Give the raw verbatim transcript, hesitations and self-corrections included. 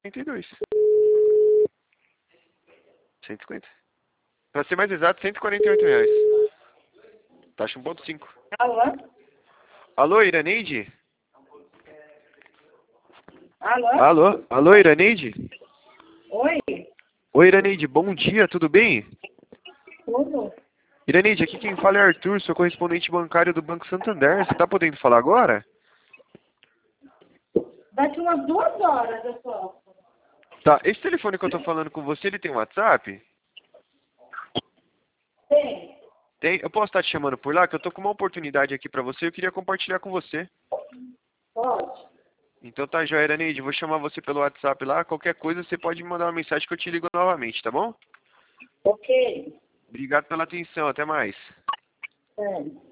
quarenta e dois. cento e cinquenta. Pra ser mais exato, cento e quarenta e oito reais. Taxa um ponto cinco. Alô? Alô, Iraneide? Alô? Alô? Alô, Iraneide? Oi? Oi, Iraneide, bom dia, tudo bem? Tudo? Iraneide, aqui quem fala é Arthur, sou correspondente bancário do Banco Santander. Você tá podendo falar agora? Daqui umas duas horas eu posso. Tá, esse telefone que eu tô falando com você, ele tem WhatsApp? Tem? Tem? Eu posso estar te chamando por lá, que eu tô com uma oportunidade aqui pra você e eu queria compartilhar com você. Pode? Então tá, joia, Iraneide, vou chamar você pelo WhatsApp lá, qualquer coisa você pode me mandar uma mensagem que eu te ligo novamente, tá bom? Ok. Obrigado pela atenção, até mais. É.